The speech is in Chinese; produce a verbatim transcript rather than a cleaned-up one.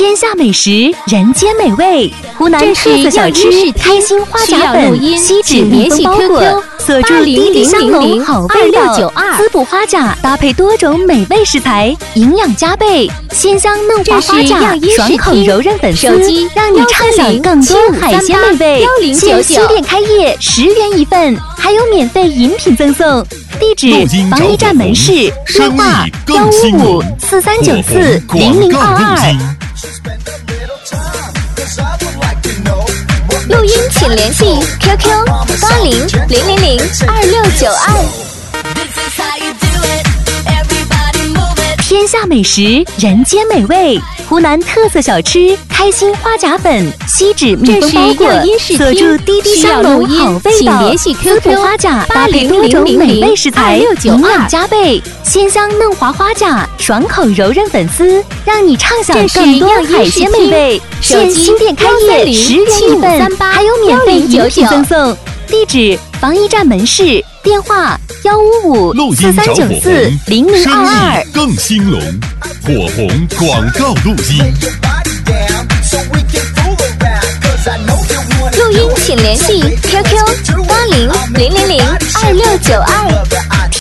天下美食，人间美味，湖南特色小吃，开心花甲粉，锡纸密封包裹，锁住滴滴香浓好味道，滋补花甲，搭配多种美味食材，营养加倍，鲜香嫩滑花甲，爽口柔韧粉丝，让你畅享更多海鲜美味。现新店开业，十元一份，还有免费饮品赠送。地址：防疫站门市，电话：幺五五四三九四零零二二。录音请联系 Q Q 八零零零零二六九二。天下美食，人间美味，湖南特色小吃，开心花甲粉，锡纸密封包裹，锁住滴滴香浓好味道，滋补花甲，搭配多种美味食材，营养加倍，鲜香嫩滑花甲，爽口柔韧粉丝，让你畅享更多海鲜美味。现新店开业，十元一份，还有免费饮品赠送。地址：防疫站门市，电话：幺五五四三九四零零二二。 更兴隆，火红广告录音。 录音请联系 Q Q 八零零零零二六九二。